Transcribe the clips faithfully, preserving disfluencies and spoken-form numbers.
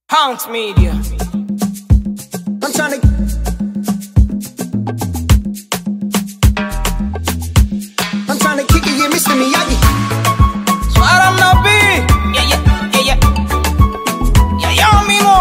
Pounce Media. I'm trying to. I'm trying to kick it, yeah, Mister Miyagi. Swara Nabi. Yeah, yeah, yeah, yeah. Yeah, yeah, me know.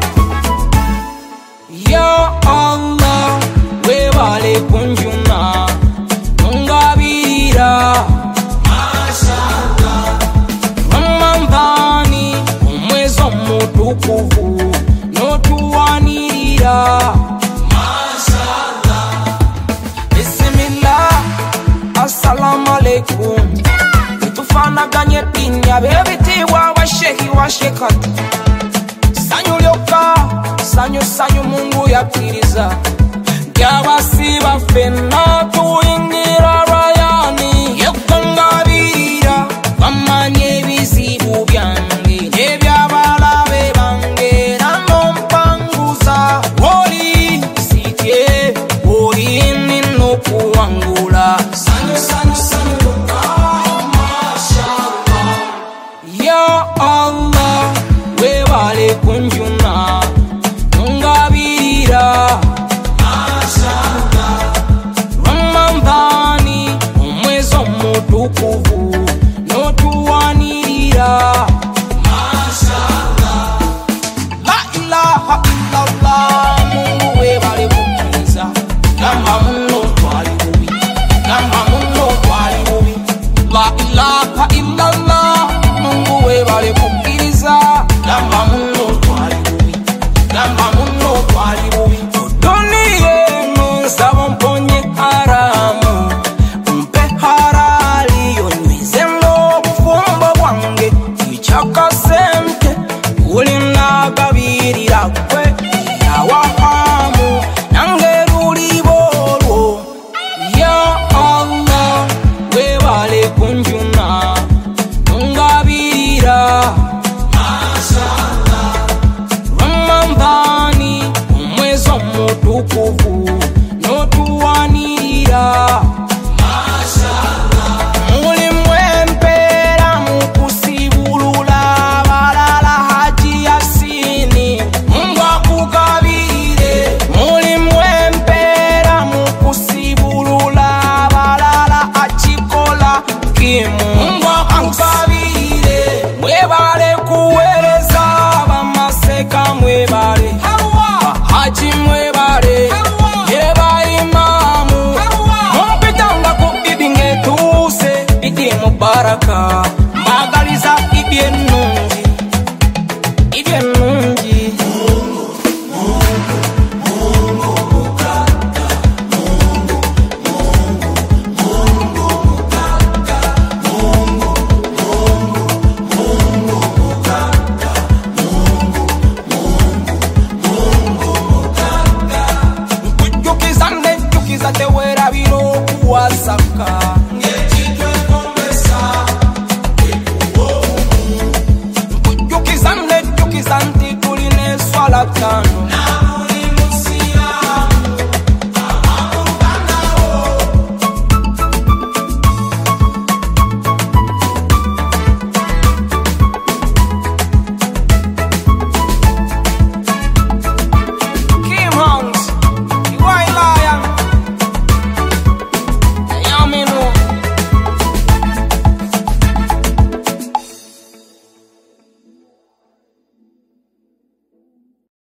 Ya Allah, we vale kunjuna, mungabira. Mashallah. Ramambani, umwezo mutukufu, notuwanira. Mashallah. Bismillah, assalamu alaikum. Tufana ganye pinya bebiti wa washehi wa shekati. Sanyu lyoka, sanyu sanyu Mungu yakiriza. Gyabasiba fena tuingira rayani. Yekungabira, bamanye bizibu byange. Nebyabalabe bange, nanompanguza. Woli, sitye, woli nino kuwangula. Sanyu sanyu sanyu Ya Allah, we vale kunjuna, mungabira. Mashallah. Ramambani, umwezo mutukufu, notuwanira. Mashallah. La ilaha illallah, Mungu we vale kukiriza. Gamba muno twali bubi, gamba muno twali bubi. La ilaha illallah, Mungu we vale kukiriza. Gamba muno twali bubi, gamba muno twali bubi. Dunie nsaba mponye haramu, umpe harali yonywize n'obufumbo bwange. Ichaka sente ulinagabirira kwe yawahamu nange lulibolwo. Ya Allah, we vale kunjuna, mungabira. Mashallah. Ramambani, umwezo mutukufu, notuwanira. Mashallah. Muli mwempera mukusibulula balala haji yasini, Mungu akugabire. Muli mwempera mukusibulula balala achikola kimu, Mungu akugabire. Mwebale kuwereza bamaseka, mwebale haji, mwebale yeba imamu. Mumpitanga ku bibi ngetuse idi mubaraka, mbagaliza ibye nungi, ibye nungi. Kujukiza ndejukiza tewera biro kuwasaka. Kujukiza ndejukiza nti tuline swala tano.